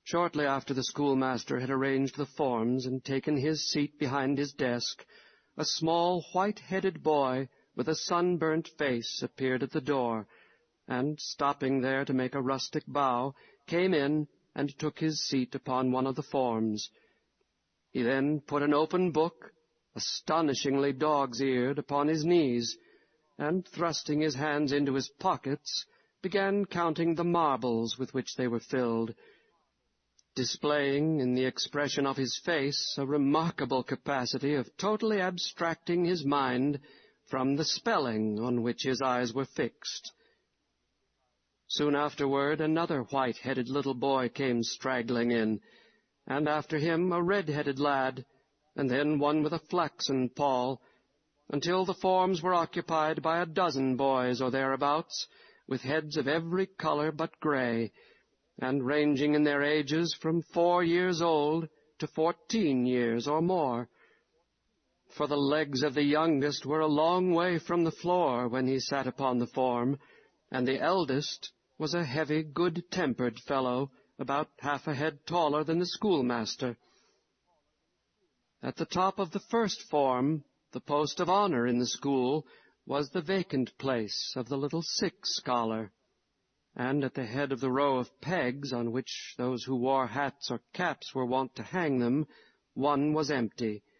Shortly after the schoolmaster had arranged the forms and taken his seat behind his desk, a small white-headed boy with a sunburnt face appeared at the door, and, stopping there to make a rustic bow, came in and took his seat upon one of the forms. He then put an open book, astonishingly dog's-eared, upon his knees, and, thrusting his hands into his pockets, began counting the marbles with which they were filled, displaying in the expression of his face a remarkable capacity of totally abstracting his mind from the spelling on which his eyes were fixed. Soon afterward another white-headed little boy came straggling in, and after him a red-headed lad, and then one with a flaxen poll, until the forms were occupied by a dozen boys or thereabouts, with heads of every color but gray, and ranging in their ages from 4 years old to 14 years or more. For the legs of the youngest were a long way from the floor when he sat upon the form, and the eldest was a heavy, good-tempered fellow, about half a head taller than the schoolmaster. At the top of the first form, the post of honor in the school, was the vacant place of the little sick scholar, and at the head of the row of pegs on which those who wore hats or caps were wont to hang them, one was empty.